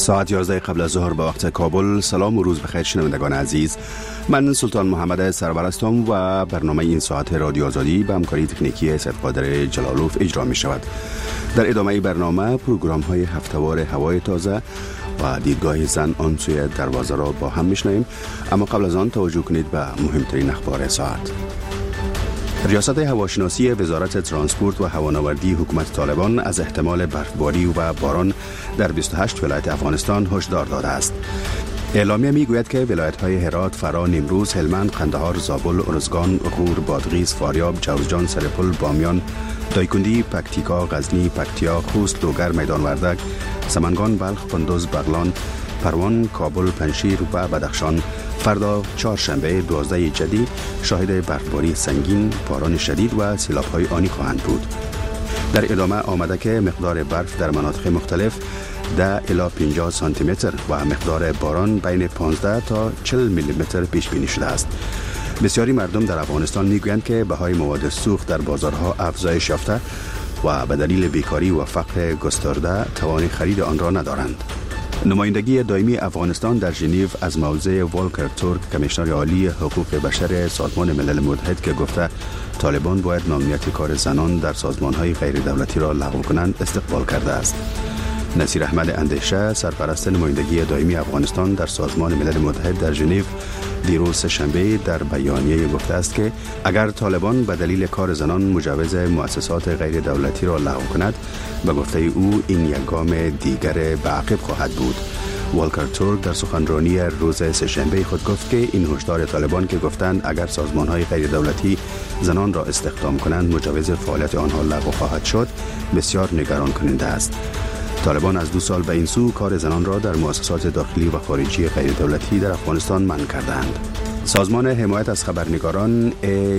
ساعت 11 قبل از ظهر به وقت کابل. سلام و روز بخیر شنوندگان عزیز. من سلطان محمد سرپرستم و برنامه این ساعت رادیو آزادی به همکاری تکنیکی سید قادر جلالوف اجرا می شود. در ادامه برنامه پروگرام های هفته‌وار هوای تازه و دیدگاه زن آن سوی دروازه را با هم میشنویم، اما قبل از آن توجه کنید به مهمترین اخبار ساعت. ریاست هواشناسی وزارت ترانسپورت و هوانوردی حکومت طالبان از احتمال برفباری و باران در 28 ولایت افغانستان هشدار داده است. اعلامیه میگوید که ولایت‌های هرات، فرا، نیمروز، هلمند، قندهار، زابل، ارزگان، غور، بادغیس، فاریاب، جوزجان، سرپل، بامیان، دایکندی، پکتیکا، غزنی، پکتیا، خوست، لوگر، میدان وردک، سمنگان، بلخ، کندوز، بغلان، پروان، کابل، پنجشیر و بدخشان فردا چهارشنبه 12 جدی شاهد برفباری سنگین، باران شدید و سیلاب‌های آنی خواهند بود. در ادامه آمده که مقدار برف در مناطق مختلف 10 الی 50 سانتی متر و مقدار باران بین 15 تا 40 میلی متر پیش بینی شده است. بسیاری مردم در افغانستان میگویند که بهای مواد سوخت در بازارها افزایش یافته و به دلیل بیکاری و فقر گسترده توان خرید آن را ندارند. نمایندگی دائمی افغانستان در ژنو از موضع والکر تورک، کمیشنر عالی حقوق بشر سازمان ملل متحد که گفته طالبان باید ممنوعیت کار زنان در سازمان‌های غیر دولتی را لغو کنند، استقبال کرده است. نصیر احمد اندیشه، سرپرست نمایندگی دائمی افغانستان در سازمان ملل متحد در ژنو، دیروز سه‌شنبه در بیانیه گفته است که اگر طالبان به دلیل کار زنان مجوز مؤسسات غیر دولتی را لغو کند، به گفته او این یک گام دیگر به عقب خواهد بود. والکر تورک در سخنرانی روز سه‌شنبه خود گفت که این هشدار طالبان که گفتند اگر سازمان‌های غیر دولتی زنان را استخدام کنند مجوز فعالیت آنها لغو خواهد شد، بسیار نگران کننده است. طالبان از 2 سال به این سو کار زنان را در مؤسسات داخلی و خارجی غیر دولتی در افغانستان منع کردند. سازمان حمایت از خبرنگاران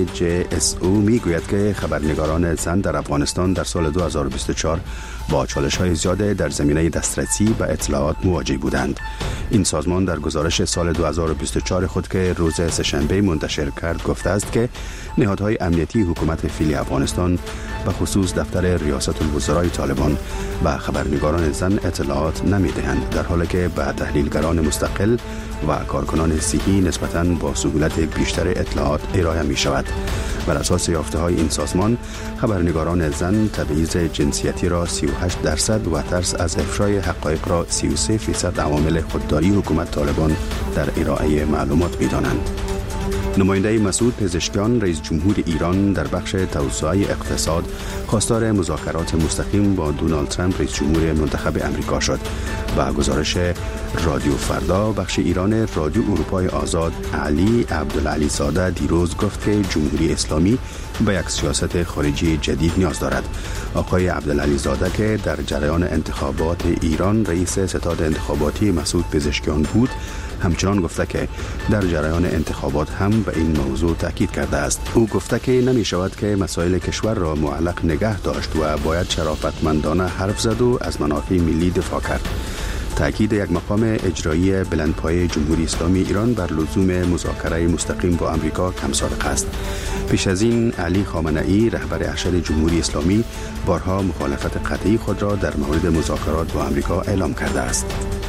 AJSO میگوید که خبرنگاران زن در افغانستان در سال 2024 با چالش‌های زیاد در زمینه دسترسی به اطلاعات مواجه بودند. این سازمان در گزارش سال 2024 خود که روز سه‌شنبه منتشر کرد گفته است که نهادهای امنیتی حکومت فعلی افغانستان به خصوص دفتر ریاست الوزرای طالبان و خبرنگاران زن اطلاعات نمی‌دهند، در حالی که به تحلیلگران مستقل و کارکنان صحی نسبتاً با سهولت بیشتر اطلاعات ارائه می شود. بر اساس یافته‌های این سازمان، خبرنگاران زن تبعیض جنسیتی را 38% و ترس از افشای حقایق را 33% عوامل خودداری حکومت طالبان در ارائه معلومات می‌دانند. نماینده مسعود پزشکیان، رئیس جمهور ایران در بخش توسعه اقتصاد، خواستار مذاکرات مستقیم با دونالد ترامپ رئیس جمهور منتخب امریکا شد. و گزارش رادیو فردا بخش ایران رادیو اروپای آزاد، علی عبدالعلی زاده دیروز گفت که جمهوری اسلامی به یک سیاست خارجی جدید نیاز دارد. آقای عبدالعلی زاده که در جریان انتخابات ایران رئیس ستاد انتخاباتی مسعود پزشکیان بود، همچنان گفته که در جریان انتخابات هم به این موضوع تاکید کرده است. او گفته که نمی شود که مسائل کشور را معلق نگه داشت و باید شرافتمندانه حرف زد و از منافع ملی دفاع کرد. تأکید یک مقام اجرایی بلندپایه جمهوری اسلامی ایران بر لزوم مذاکره مستقیم با امریکا کم صادق است. پیش از این علی خامنه‌ای رهبر ارشد جمهوری اسلامی بارها مخالفت قطعی خود را در مورد مذاکرات با امریکا اعلام کرده است.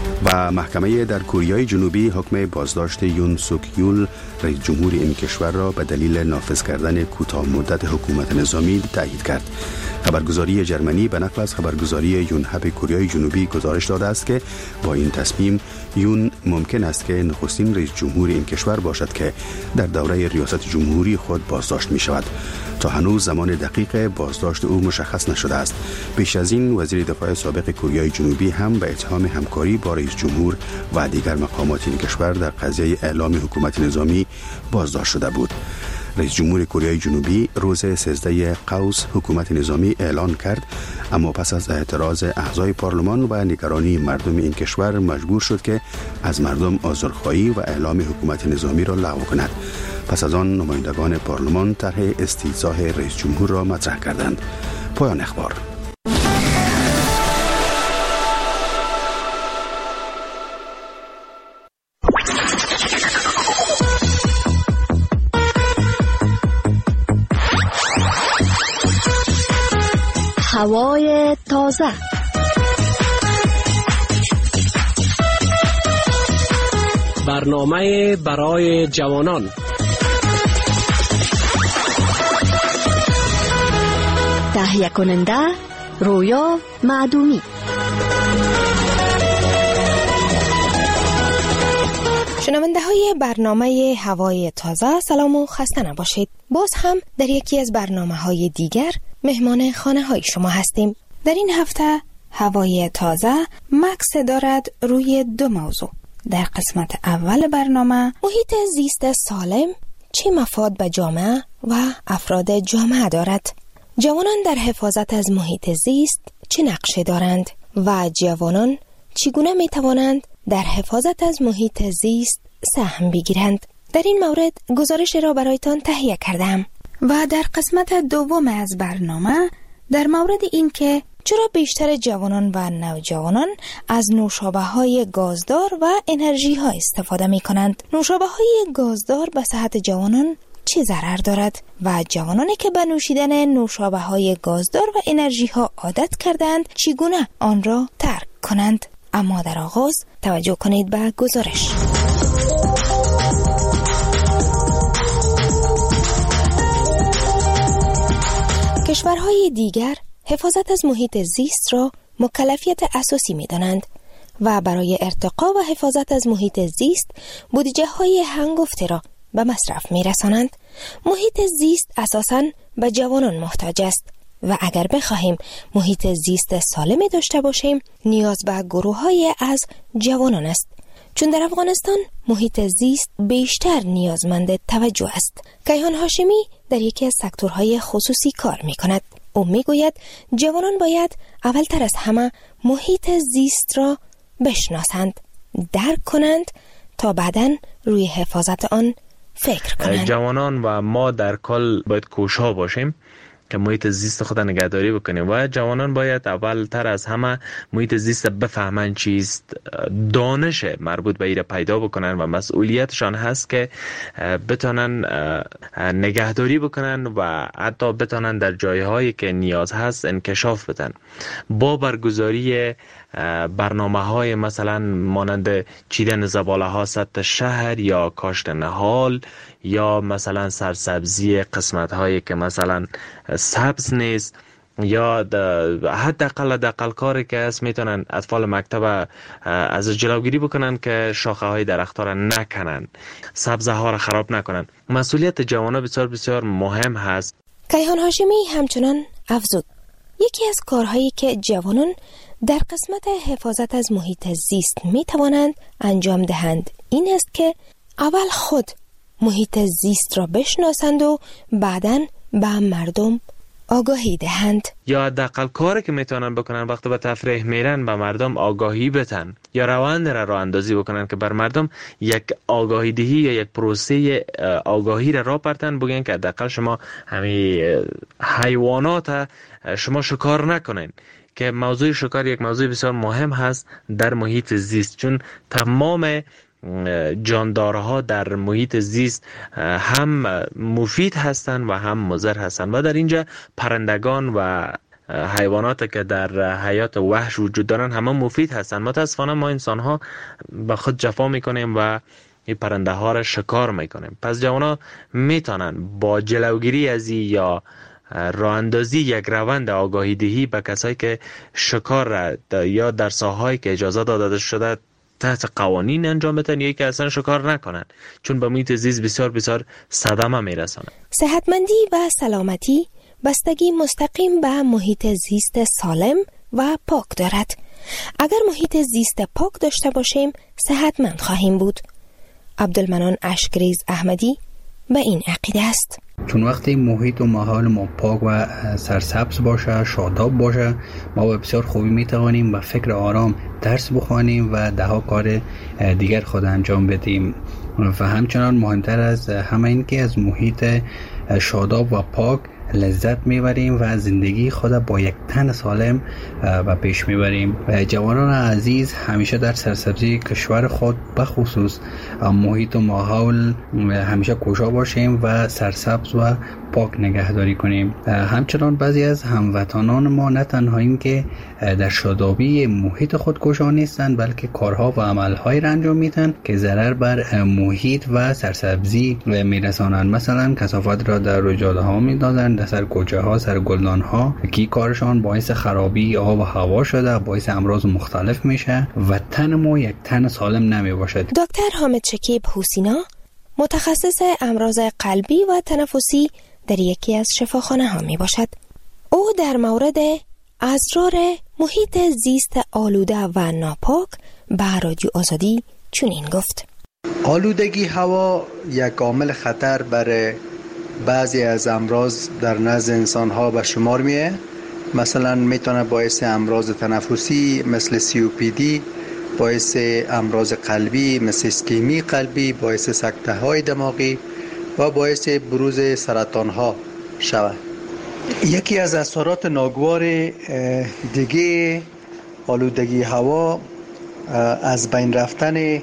و محکمه در کره جنوبی حکم بازداشت یون سوک یول رئیس جمهور این کشور را به دلیل نافذ کردن کوتاه مدت حکومت نظامی تایید کرد. خبرگزاری جرمنی به نقل از خبرگزاری یونهپ کره جنوبی گزارش داده است که با این تصمیم یون ممکن است که نخستین رئیس جمهور این کشور باشد که در دوره ریاست جمهوری خود بازداشت می شود. تا هنوز زمان دقیق بازداشت او مشخص نشده است. پیش از این وزیر دفاع سابق کره جنوبی هم به اتهام همکاری با رئیس جمهور و دیگر مقامات این کشور در قضیه اعلام حکومت نظامی بازداشت شده بود. رئیس جمهور کره جنوبی روز 13 قوس حکومت نظامی اعلان کرد، اما پس از اعتراض اعضای پارلمان و نگرانی مردم این کشور مجبور شد که از مردم عذرخواهی و اعلام حکومت نظامی را لغو کند. پس از آن نمایندگان پارلمان طرح استیضاح رئیس جمهور را مطرح کردند. پایان اخبار. هوای تازه. برنامه برای جوانان. تهیه کننده رویا معدومی. شنونده های برنامه هوای تازه، سلام و خسته نباشید. باز هم در یکی از برنامه های دیگر مهمان خانه های شما هستیم. در این هفته هوای تازه مکس دارد روی دو موضوع. در قسمت اول برنامه محیط زیست سالم چه مفاد به جامعه و افراد جامعه دارد، جوانان در حفاظت از محیط زیست چه نقشی دارند و جوانان چگونه می توانند در حفاظت از محیط زیست سهم بگیرند. در این مورد گزارش را برایتان تهیه کردم. و در قسمت دوم از برنامه در مورد این که چرا بیشتر جوانان و نوجوانان از نوشابه‌های گازدار و انرژی ها استفاده می کنند. نوشابه‌های گازدار به صحت جوانان چه ضرر دارد و جوانانی که به نوشیدن نوشابه‌های گازدار و انرژی ها عادت کردند چگونه آن را ترک کنند. اما در آغاز توجه کنید به گزارش. کشورهای دیگر حفاظت از محیط زیست را مکلفیت اساسی می دانند و برای ارتقا و حفاظت از محیط زیست بودجه های هنگفته را به مصرف می رسانند. محیط زیست اساساً به جوانان محتاج است و اگر بخواهیم محیط زیست سالمی داشته باشیم نیاز به گروه‌های از جوانان است، چون در افغانستان محیط زیست بیشتر نیازمند توجه است. کیهان هاشمی در یکی از سکتورهای خصوصی کار می کند. او می گوید جوانان باید اولتر از همه محیط زیست را بشناسند، درک کنند تا بعداً روی حفاظت آن فکر کنند. جوانان و ما در کل باید کوشا باشیم که محیط زیست خود نگهداری بکنیم و جوانان باید اولتر از همه محیط زیست بفهمن چیست، دانش مربوط به ایره پیدا بکنن و مسئولیتشان هست که بتونن نگهداری بکنن و حتی بتونن در جایهایی که نیاز هست انکشاف بدن. با برگزاری برنامه‌های مثلا مانند چیدن زباله‌ها سطح شهر یا کاشت نهال یا مثلا سرسبزی قسمت‌هایی که مثلا سبز نیست یا حداقل کاری که است میتونن اطفال مکتب از جلوگیری بکنن که شاخه های درخت ها را نکنن، سبزه ها را خراب نکنن. مسئولیت جوانان بسیار بسیار مهم هست. کیهان هاشمی همچنان افزود یکی از کارهایی که جوانان در قسمت حفاظت از محیط زیست می توانند انجام دهند این است که اول خود محیط زیست را بشناسند و بعداً به مردم آگاهی دهند. یا حداقل کاری که میتونن بکنن وقتی به تفریح میرن به مردم آگاهی بدن یا روند را اندازی بکنن که بر مردم یک آگاهی دهی یا یک پروسه آگاهی را پرتن بگن که حداقل شما همین حیوانات شما شکار نکنین، که موضوع شکار یک موضوع بسیار مهم هست در محیط زیست، چون تمام جاندارها در محیط زیست هم مفید هستند و هم مضر هستند و در اینجا پرندگان و حیوانات که در حیات وحش وجود دارن همه مفید هستند. متاسفانه ما انسان ها به خود جفا میکنیم و این پرنده ها را شکار میکنیم. پس جوانا میتونن با جلوگیری از یا راه اندازی یک روند آگاهی دهی به کسایی که شکار یا در ساحه‌ای که اجازه داده شده تحت قوانین انجام بدن یا که اصلا شکار نکنن، چون به محیط زیست بسیار بسیار صدمه میرسانه. صحتمندی و سلامتی بستگی مستقیم به محیط زیست سالم و پاک دارد. اگر محیط زیست پاک داشته باشیم صحتمند خواهیم بود. عبدالمنان اشکریز احمدی به این عقیده است. چون وقتی محیط و ماحول ما پاک و سرسبز باشه، شاداب باشه، ما به بسیار خوبی میتوانیم با فکر آرام درس بخوانیم و دهها کار دیگر خود انجام بدیم. و همچنان مهمتر از همه این که از محیط شاداب و پاک لذت میبریم و زندگی خود با یک تن سالم و پیش میبریم. جوانان عزیز، همیشه در سرسبزی کشور خود بخصوص محیط و ماحول همیشه کوشا باشیم و سرسبز و پاک نگهداری کنیم. همچنان بعضی از هموطنان ما نه تنها این که در شادابی محیط خود کوشا نیستند، بلکه کارها و عملهای را انجام میدن که ضرر بر محیط و سرسبزی میرسانند. مثلا کثافات را در جاده ها میدازند، در سر کوچه ها، سر گلدان ها، که کارشان باعث خرابی آب و هوا شده، باعث امراض مختلف میشه و تن ما یک تن سالم نمی باشد. دکتر حامد شکیب حسینا، متخصص امراض قلبی و تنفسی در یکی از شفاخانه ها می باشد. او در مورد اسرار محیط زیست آلوده و ناپاک به رادیو آزادی چنین گفت: آلودگی هوا یک عامل خطر برای بعضی از امراض در نزد انسان ها به شمار میه. مثلا میتونه باعث امراض تنفسی مثل COPD، باعث امراض قلبی مثل اسکمی قلبی، باعث سکته های دماغی و باعث بروز سرطان ها شود. یکی از اثرات ناگوار دیگه آلودگی هوا از بین رفتن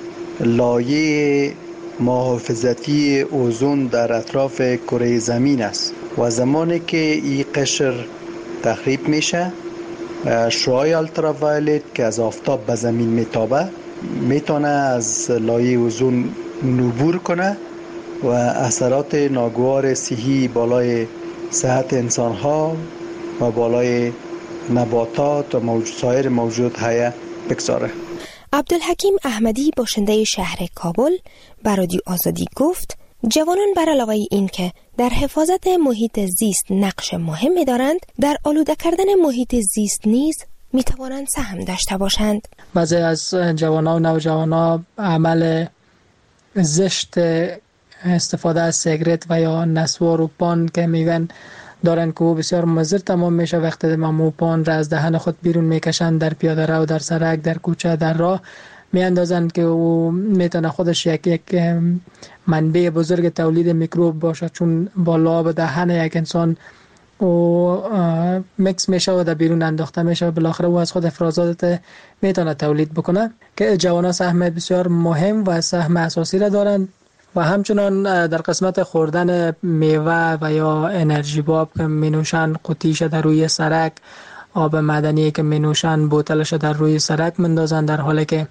لایه محافظتی اوزون در اطراف کره زمین است و زمانی که این قشر تخریب میشه، شعاع التراوایلت که از آفتاب به زمین میتابه میتونه از لایه اوزون عبور کنه و اثرات ناگوار صحی بالای صحت انسان ها و بالای نباتات و سایر موجودات حیه بگذاره. عبدالحکیم احمدی، باشنده شهر کابل، به رادیو آزادی گفت جوانان بر علاوه این که در حفاظت محیط زیست نقش مهمی دارند، در آلوده کردن محیط زیست نیز می توانند سهم داشته باشند. بعضی از جوانان و نوجوانان عمل زشت استفاده از سیگرت و یا نسوار و پان که میگن دارن که بسیار مضر تمام میشه. وقتی مو پان را از دهن خود بیرون میکشن، در پیاده رو، در سرک، در کوچه، در راه میاندازن که او میتونه خودش یک منبع بزرگ تولید میکروب باشه، چون با لعاب دهن یک انسان او مکس میشه و در بیرون انداخته میشه، بالاخره او از خود افرازات میتونه تولید بکنه. که جوانان سهم بسیار مهم و سهم اساسی را دارند و همچنان در قسمت خوردن میوه و یا انرژی باب که مینوشن، قوطیش در روی سرک، آب معدنی که مینوشن بوتلش در روی سرک مندازن، در حالی که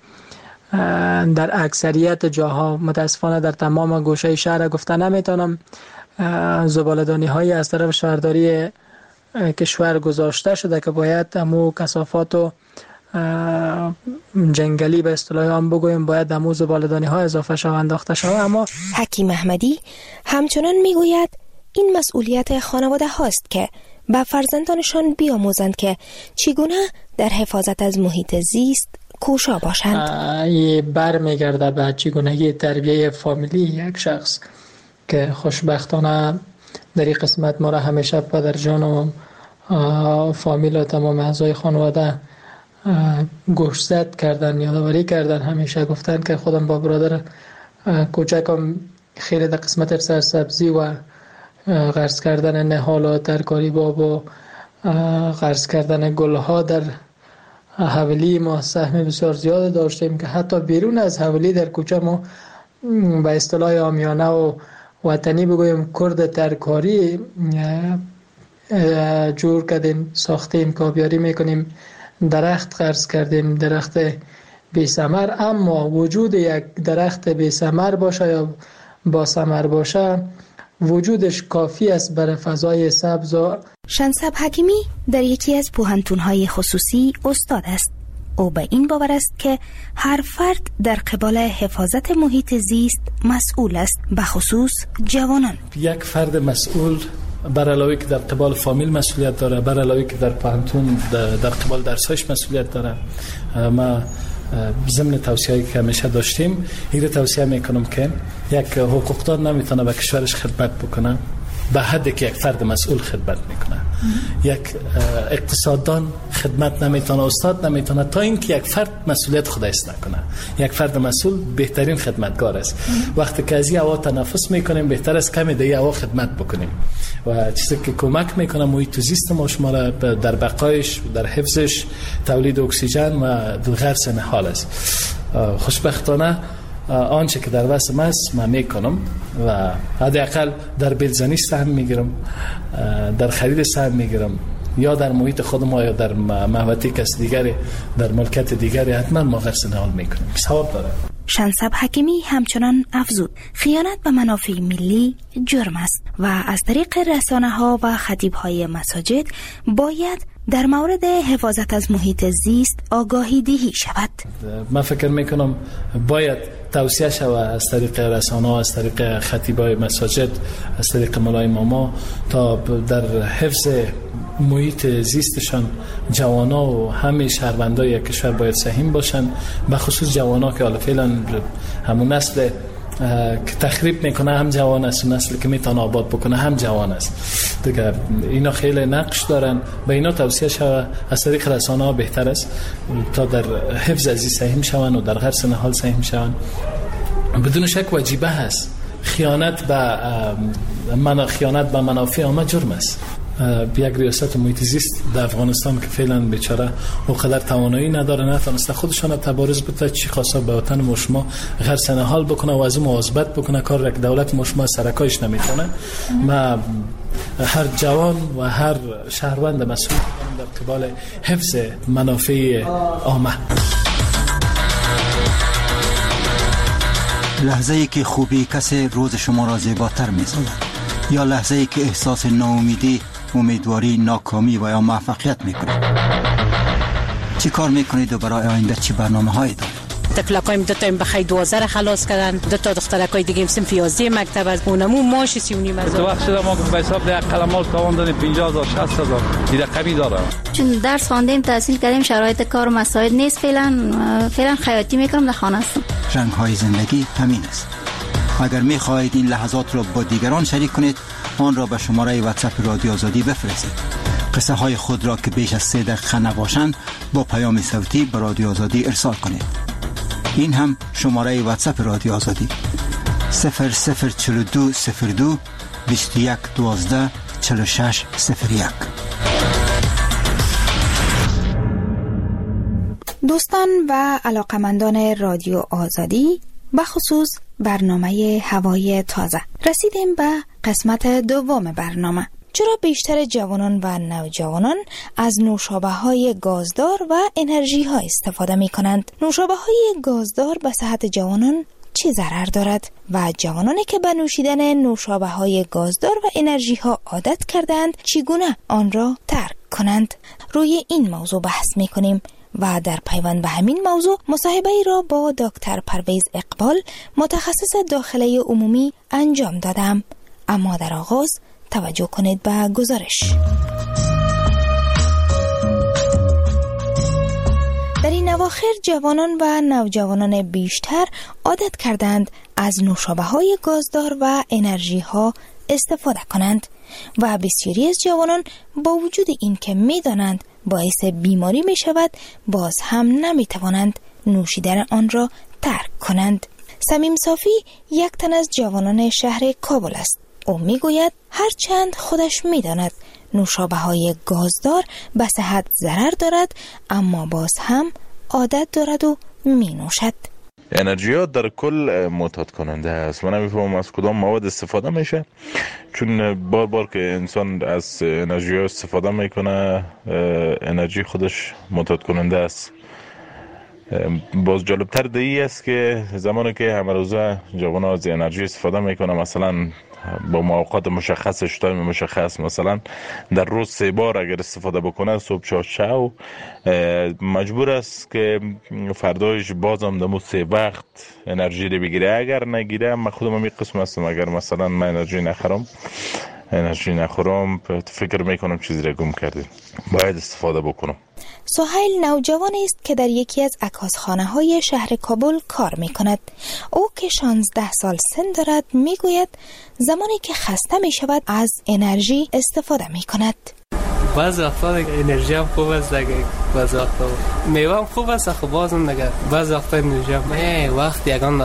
در اکثریت جاها، متاسفانه در تمام گوشه شهر گفته نمیتونم، زباله‌دانی های از طرف شهرداری کشور گذاشته شده که باید همو کثافات و جنگلی به اصطلاح هم بگویم باید همو زباله‌دانی ها اضافه شود، انداخته شود. اما حکیم احمدی همچنان میگوید این مسئولیت خانواده هاست که به فرزندانشان بیاموزند که چگونه در حفاظت از محیط زیست کوشا باشند. این برمیگرده به چگونگی تربیه فامیلی یک شخص که خوشبختانه در این قسمت ما را همیشه پدرجان و فامیل و تمام اعضای خانواده گوشزد کردن، یادآوری کردن. همیشه گفتن که خودم با برادر کوچکم خیلی در قسمت سرسبزی و غرس کردن نهال و ترکاری باب و غرس کردن گلها در حولی ما سهم بسیار زیاد داشتیم که حتی بیرون از حولی در کوچه ما به اصطلاح عامیانه و وطنی بگویم کرد ترکاری جور کردیم، ساختیم، کابیاری میکنیم، درخت غرس کردیم، درخت بی ثمر. اما وجود یک درخت بی ثمر باشه یا با ثمر باشه، وجودش کافی است برای فضای سبز. شنسب حکیمی در یکی از پوهنتون‌های خصوصی استاد است. او به این باور است که هر فرد در قبال حفاظت محیط زیست مسئول است، به خصوص جوانان. یک فرد مسئول بر علاوه که در قبال فامیل مسئولیت داره، بر علاوه که در پوهنتون در قبال درس‌هاش مسئولیت داره. ما ضمن توصیه‌ای که همیشه داشتیم این رو توصیه میکنم که یک حقوقدان نمیتونه به کشورش خدمت بکنه به حدی که یک فرد مسئول خدمت میکنه. یک اقتصاددان خدمت نمیتونه، استاد نمیتونه تا اینکه یک فرد مسئولیت خودش نکنه. یک فرد مسئول بهترین خدمتگار است. وقتی که از این هوا تنفس میکنیم بهتر است کمی دیگه هوا خدمت بکنیم و چیزی که کمک میکنه محیط زیست ما شما را در بقایش، در حفظش، تولید اکسیژن و غرس نهال است. خوشبختانه آنچه که در وسم است من میکنم و حداقل در بیلزنی سهم میگیرم، در خرید سهم میگیرم، یا در محیط خود ما یا در محوطه کس دیگری، در ملکت دیگری حتما ما غرس نهال میکنیم. ثواب داره. شنسب حکیمی همچنان افزود خیانت به منافع ملی جرم است و از طریق رسانه ها و خطیب های مساجد باید در مورد حفاظت از محیط زیست آگاهی دهی شود. من فکر میکنم باید توصیه شود از طریق رسانه ها، از طریق خطیبای مساجد، از طریق مولای اماما تا در حفظ محیط زیستشان جوانا و همه شهروندای کشور باید سهم باشن، به خصوص جوانا که حالا فعلا همون نسل که تخریب میکنه هم جوان است و نسلی که میتونه آباد بکنه هم جوان است دیگه. اینا خیلی نقش دارن، به اینا توصیه شود از طریق رسانه ها بهتر است تا در حفظ ازی سهم شون و در غرس نهال سهم شون. بدون شک واجبه هست. خیانت به منافع عامه جرم است. یک ریاست محیط زیست در افغانستان که فعلا بیچاره اونقدر توانایی نداره، نتونسته خودشان تبارز بده، چی خواسته به وطن مشما غرس نهال بکنه و از اون مواظبت بکنه، کار که دولت مشما سرکایش نمیتونه. ما هر جوان و هر شهروند مسئول در قبال حفظ منافع عامه. لحظه‌ای که خوبی کسی روز شما را زیباتر می‌سازد یا لحظه‌ای که احساس ناامیدی، امیدواری، ناکامی و یا موفقیت میکنید. چی کار میکنید و برای آینده چی برنامه‌هایی دارید؟ تفلقایم دو تا بخای 12 خلاص کردن، دو تا دخترکای دیگه صنف 11 مکتب از اونمو ماش 3.5 هزار. تو وقت شده ما به حساب ده قلمال تاوان دادیم 50000 60000 این رقمی داره. چون درس خواندیم، تحصیل کردیم، شرایط کار مساعد نیست. فعلا خیاطی میکنم، در خانه هستم. رنگ‌های زندگی همین است. اگر می‌خواهید این لحظات را با دیگران شریک کنید، آن را به شماره واتساپ رادیو آزادی بفرستید. قصه های خود را که بیش از 3 دقیقه نباشند با پیام صوتی به رادیو آزادی ارسال کنید. این هم شماره واتساپ رادیو آزادی 004202 21 12 46 01. دوستان و علاقمندان رادیو آزادی، بخصوص برنامه هوای تازه، رسیدیم به قسمت دوم برنامه. چرا بیشتر جوانان و نوجوانان از نوشابه‌های گازدار و انرژی ها استفاده می کنند؟ نوشابه‌های گازدار به صحت جوانان چه ضرر دارد و جوانانی که به نوشیدن نوشابه‌های گازدار و انرژی ها عادت کردند چگونه آن را ترک کنند؟ روی این موضوع بحث می کنیم و در پیوند به همین موضوع مصاحبه ای را با دکتر پرویز اقبال، متخصص داخله عمومی انجام دادم. اما در آغاز توجه کنید به گزارش. در این اواخر جوانان و نوجوانان بیشتر عادت کردند از نوشابه‌های گازدار و انرژی ها استفاده کنند و بسیاری از جوانان با وجود این که می دانند باعث بیماری می شود، باز هم نمی توانند نوشیدن آن را ترک کنند. سمیم صافی یک تن از جوانان شهر کابل است. او می گوید هرچند خودش می داند نوشابه‌های گازدار به صحت ضرر دارد، اما باز هم عادت دارد و می نوشد. انرژی ها در کل معتاد کننده است. من نمیفهمم از کدام مواد استفاده میشه، چون بار که انسان از انرژی ها استفاده میکنه انرژی خودش معتاد کننده است. باز جالبتر دیگه است که زمانی که همه روزه جوان ها از انرژی استفاده میکنه، مثلا با موقعات مشخص، تایم مشخص، مثلا در روز 3 بار اگر استفاده بکنه، صبح، چا شب، مجبور است که فردایش بازم دمو 3 وقت انرژی رو بگیره. اگر نگیره، من خودم می قسم هستم، اگر مثلا من انرژی نخورم فکر میکنم چیزی رو گم کردیم، باید استفاده بکنم. سهیل نوجوانی است که در یکی از عکاسخانه‌های شهر کابل کار می‌کند. او که 16 سال سن دارد می‌گوید زمانی که خسته می‌شود از انرژی استفاده می‌کند. بعضی وقتا انرژی هم خوب است دیگه، بعضی وقتا میوه هم خوب است، خب بازم دیگه بعضی وقتا انرژی هم وقت یگان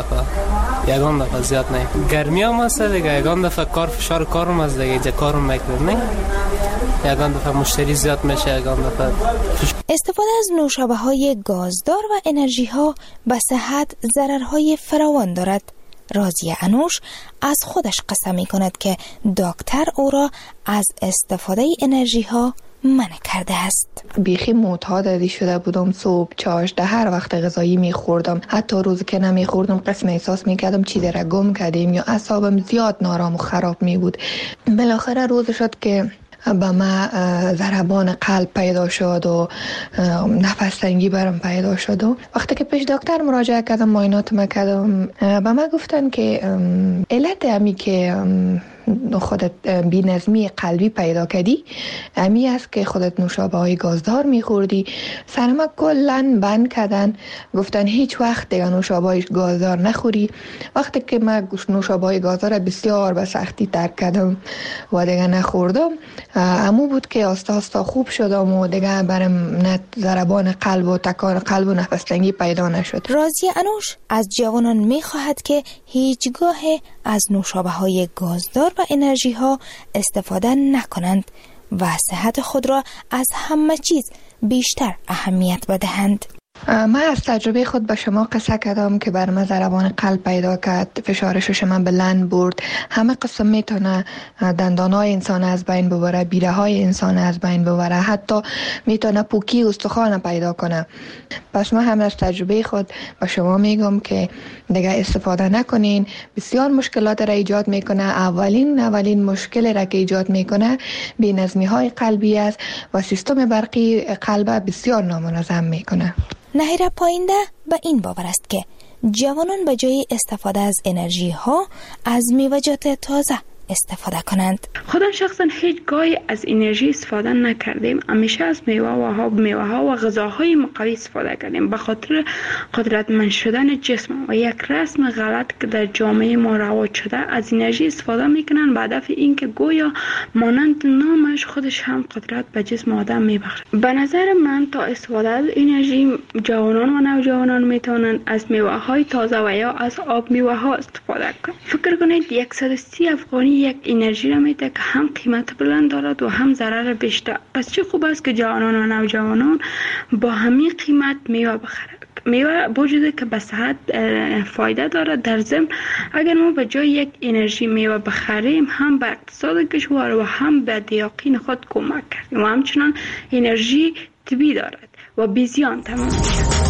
دفعه زیاد نه. گرمی هم هست دیگه، یگان دفعه کار فشار کارم است دیگه، اینجا کارم میکنم نه، یگان دفعه مشتری زیاد میشه، یگان دفعه. استفاده از نوشابه‌های گازدار و انرژی ها به صحت ضررهای فراوان دارد. راضیه انوش از خودش قسم می کند که دکتر او را از استفاده انرژی ها منع کرده است. بیخی معتاد شده بودم، صبح چاشته هر وقت غذایی می خوردم، حتی روز که نمی خوردم قسم احساس می کردم چیزی را گم کردیم یا اعصابم زیاد نارام و خراب می بود. بالاخره روز شد که با ما ضربان قلب پیدا شد و نفس تنگی برم پیدا شد و وقتی که پیش دکتر مراجعه کردم، معاینات ما کردم، با ما گفتن که علت همی که خودت بی‌نظمی قلبی پیدا کردی امی است که خودت نوشابه های گازدار میخوردی. سرما کلن بند کردن، گفتن هیچ وقت دیگه نوشابه های گازدار نخوری. وقتی که من نوشابه های گازدار بسیار به سختی ترک کردم و دیگه نخوردم، امو بود که آستا آستا خوب شدم و دیگه برم نه ضربان قلب و تکان قلب و نفس تنگی پیدا نشد. راضیه انوش از جوانان میخواهد که هیچگاه از نوشابه های گازدار و انرژی ها استفاده نکنند و صحت خود را از همه چیز بیشتر اهمیت بدهند. من از تجربه خود به شما قصه کردم که بر من ضربان قلب پیدا کرد، فشار شش من بلند برد، همه قسم میتونه دندانای انسان از بین ببره، بیره های انسان از بین ببره، حتی میتونه پوکی استخوان پیدا کنه. پس من هم از تجربه خود به شما میگم که دیگه استفاده نکنین، بسیار مشکلات را ایجاد میکنه. اولین مشکل را که ایجاد میکنه بی‌نظمی های قلبی است و سیستم برقی قلب بسیار نامنظم میکنه. نهیره پاینده به این باور است که جوانان به جای استفاده از انرژی ها از میوه‌جات تازه استفاده کنند. خودم شخصا هیچ گاهی از انرژی استفاده نکردیم، همیشه از میوه ها و غذاهای مقوی استفاده کردیم به خاطر قدرتمند شدن جسم و یک رسم غلط که در جامعه ما رواج شده. از انرژی استفاده میکنن به هدف اینکه گویا مانند نامش خودش هم قدرت به جسم آدم میبخشه. به نظر من تا استفاده از انرژی جوانان و نوجوانان میتونن از میوه های تازه و یا از آب میوه ها استفاده کنند. فکر کنید 130 افغانی یک انرژی را میده که هم قیمت بلند دارد و هم ضرر بیشتر. پس چه خوب است که جوانان و نوجوانان با همین قیمت میوه بخرند. میوه وجوده که به صحت فایده دارد. در ضمن اگر ما به جای یک انرژی میوه بخریم هم به اقتصاد کشور و هم به دیاقین خود کمک کردیم و همچنان انرژی طبیعی دارد و بی زیان تمام میشه.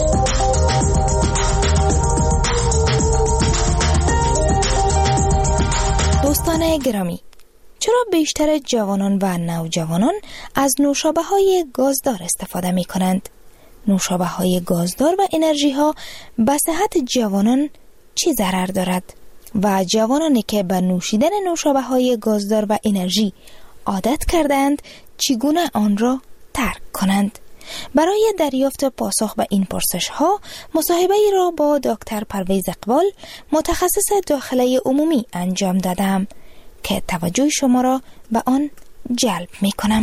دوستان گرامی، چرا بیشتر جوانان و نوجوانان از نوشابه های گازدار استفاده می کنند؟ نوشابه های گازدار و انرژی ها به صحت جوانان چی ضرر دارد؟ و جوانانی که به نوشیدن نوشابه های گازدار و انرژی عادت کردند چگونه آن را ترک کنند؟ برای دریافت پاسخ به این پرسش ها مصاحبه ای را با دکتر پرویز اقبال متخصص داخله عمومی انجام دادم که توجه شما را به آن جلب می کنم.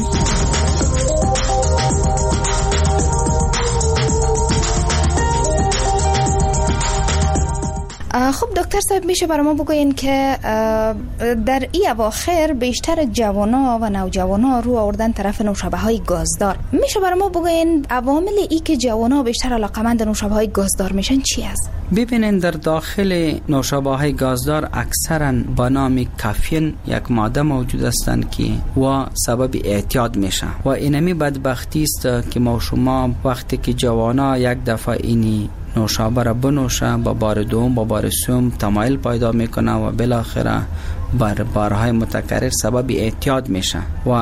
خب دکتر صاحب، میشه برای ما بگوین که در این اواخر بیشتر جوانا و نوجوانا رو آوردن طرف نوشابه های گازدار. میشه برای ما بگوین عوامل ای که جوانا بیشتر علاقمند نوشابه های گازدار میشن چی است؟ ببینین در داخل نوشابه های گازدار اکثرا با نام کافین یک ماده موجود هستند که و سبب اعتیاد میشه و اینمی بدبختی است که ما شما وقتی که جوانا یک دفعه اینی نوشابه را بنوشه با بار دوم با بار سوم تمایل پیدا میکنه و بالاخره بر بارهای متکرر سبب اعتیاد میشه و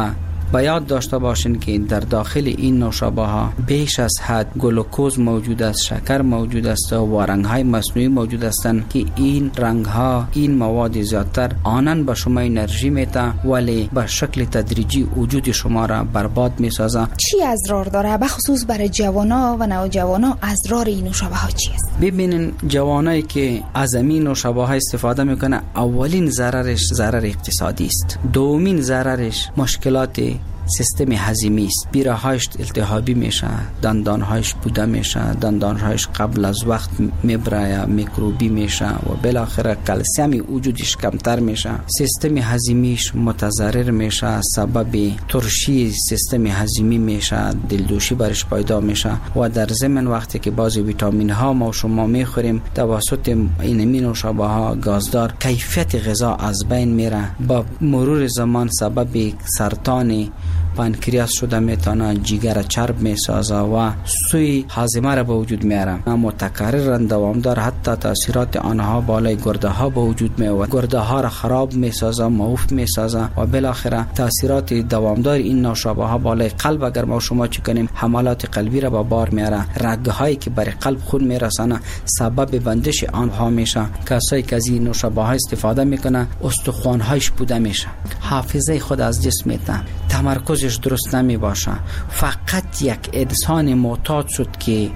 با یاد داشته باشین که در داخل این نوشابه ها بیش از حد گلوکوز موجود است، شکر موجود است و رنگ های مصنوعی موجود هستند که این رنگ ها، این مواد زیادتر آنن به شما انرژی میده ولی به شکل تدریجی وجود شما را برباد میسازه. چی اضرار داره به خصوص برای جوانا و نوجوانا؟ اضرار این نوشابه ها چی است؟ ببینین جوانایی که از این نوشابه ها استفاده میکنه، اولین ضررش ضرر اقتصادی است، دومین ضررش مشکلات سیستم هضمی است. بیراهایش التهابی میشه، دندانهایش بوده میشه، دندانهایش قبل از وقت میبره یا میکروبی میشه و بالاخره کلسیم وجودش کمتر میشه، سیستم هضمیش متضرر میشه، سبب ترشی سیستم هضمی میشه، دلدوشی برش پیدا میشه و در ضمن وقتی که بعضی ویتامین ها ما شما میخوریم توسط این نوشابه ها گازدار، کیفیت غذا از بین میره، با مرور زمان سبب سرطان پانکریاس شده میتونه، جگر چرب میسازه و سوی هاضمه را به وجود میاره. متکررن دوامدار حتی تاثیرات آنها بالای گرده ها به وجود میآورد، گرده ها را خراب میسازه، معوف میسازه و بالاخره تاثیرات دوامدار این نوشابه ها بالای قلب اگر ما شما چی کنیم حملات قلبی را به بار میاره، رگه هایی که برای قلب خون میرسانه سبب بندش آنها میشه. کسایی که از این نوشابه ها استفاده میکنه استخوان هایش بوده میشه، حافظه خود از جسم میته، تمرکزش درست نمی باشه. فقط یک انسان معتاد شد که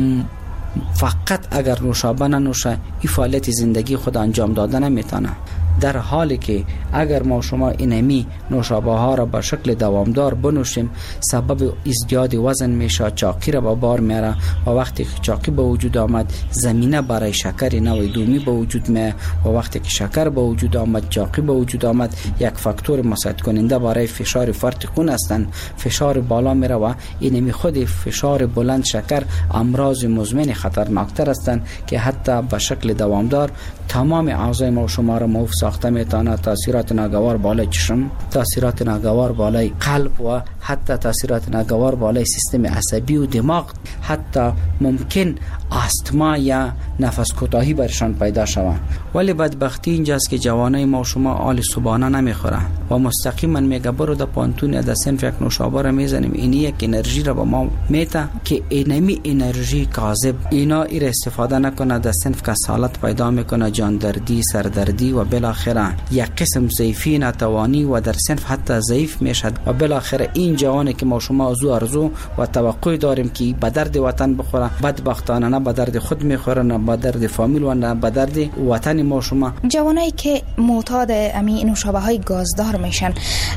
فقط اگر نوشابه ننوشه این فعالیت زندگی خود انجام داده نمیتونه، در حالی که اگر ما شما اینمی نوشابه ها را به شکل دوامدار بنوشیم سبب ازدیاد وزن میشه، چاقی را به بار میاره و وقتی که چاقی به وجود آمد زمینه برای شکر نوع دومی به وجود میاد و وقتی که شکر به وجود آمد، چاقی به وجود آمد، یک فاکتور مساعد کننده برای فشار فرط خون هستند، فشار بالا میره و اینمی خود فشار بلند شکر امراض مزمن خطرناکتر هستند که حتی به شکل دوامدار تمام اعضای ما شما را موف ساخته میتونه. تاثیرات ناگوار بالای چشم، تاثیرات ناگوار بالای قلب و حتی تاثیرات ناگوار بالای سیستم عصبی و دماغ، حتی ممکن آستما یا نفس کوتاهی برشان پیدا شود. ولی بدبختی اینجاست که جوانای ما شما آل صبحانه نمیخوره و مستقیما میگه برو در پانتون یا در صنف یک نوشابه را میزنیم، این یک انرژی را به ما میته که اینمی انرژی کاذب، اینا ایر استفاده نکنه در صنف کسالت پیدا میکنه، جاندردی، سردردی و بالاخره یک قسم ضعیفی، ناتوانی و در صنف حتی ضعیف میشد و بالاخره این جوانی که ما شما از او آرزو و توقع داریم که به درد وطن بخوره، بدبختانه نه به درد خود میخوره، نه به درد فامیل و نه به درد وطن ما شما. جوانایی که معتاد امی نوشابه های گازدار میشن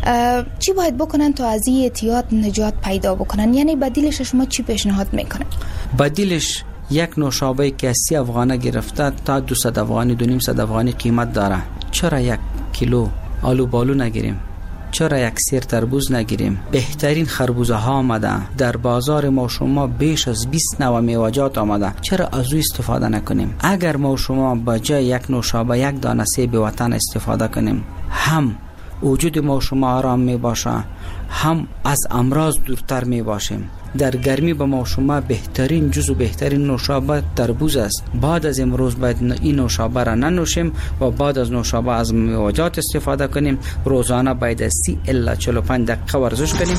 چی باید بکنن تا از این اعتیاد نجات پیدا بکنن؟ یعنی بدیلش شما چی پیشنهاد میکنن؟ بدیلش یک نوشابه که 30 افغانه گرفته تا 200 افغانی 200 افغانی قیمت داره. چرا 1 کیلو آلو بالو نگیریم؟ چرا 1 سیر تربوز نگیریم؟ بهترین خربوزه ها آمده در بازار ما شما، بیش از 20 نوع میوه‌جات آمده، چرا از او استفاده نکنیم؟ اگر ما شما با جای یک نوشابه 1 دانه سیب وطن استفاده کنیم، هم وجود ما شما آرام می باشه، هم از امراض دورتر می باشیم. در گرمی به ما شما بهترین جز و بهترین نوشابه تربوز است. بعد از امروز باید این نوشابه را ننوشیم و بعد از نوشابه از میوه‌جات استفاده کنیم. روزانه باید 30 الی 45 دقیقه ورزش کنیم.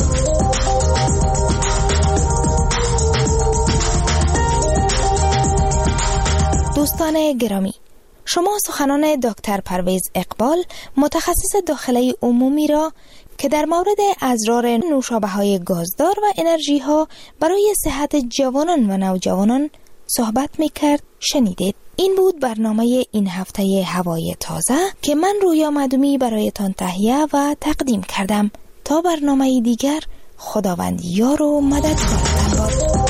دوستان گرامی، شما سخنان دکتر پرویز اقبال متخصص داخله عمومی را که در مورد اضرار نوشابه های گازدار و انرژی ها برای صحت جوانان و نوجوانان صحبت میکرد شنیدید. این بود برنامه این هفته هوای تازه که من رویا مدومی برایتان تهیه و تقدیم کردم. تا برنامه دیگر، خداوند یار و مددگارتان باد.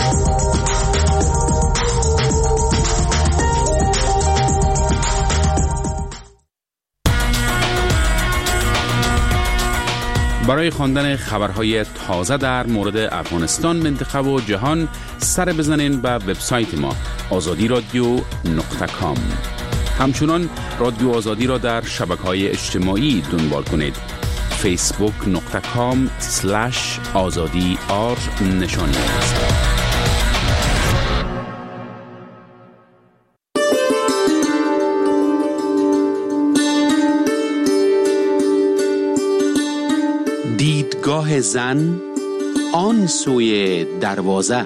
برای خواندن خبرهای تازه در مورد افغانستان، منطقه و جهان سر بزنین به وبسایت ما azadi.radio.com. همچنان رادیو آزادی را در شبکه‌های اجتماعی دنبال کنید. facebook.com/azadi_r نشانی است. دیدگاه زن آن سوی دروازه.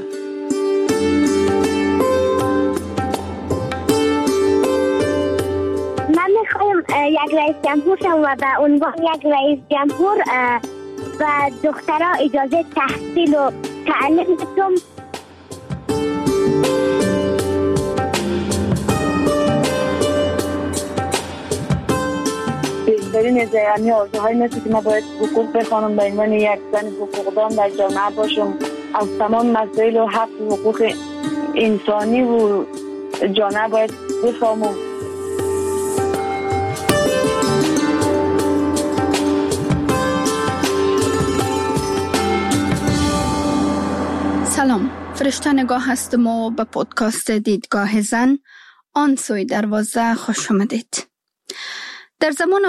من میخوایم یک رئیس جمهور شم و به عنوان یک رئیس جمهور و دخترها اجازه تحصیل و تعلیم بدم. بهترین یعنی آرزوهای مثل که ما باید حقوق بخوانم به عنوان یک زن حقوقدان در جامعه باشم، از تمام مسائل و حق و حقوق انسانی و جامعه باید بفهمم. سلام، فرشته نگاه هستم و به پودکاست دیدگاه زن آن سوی دروازه خوش آمدید. در زمان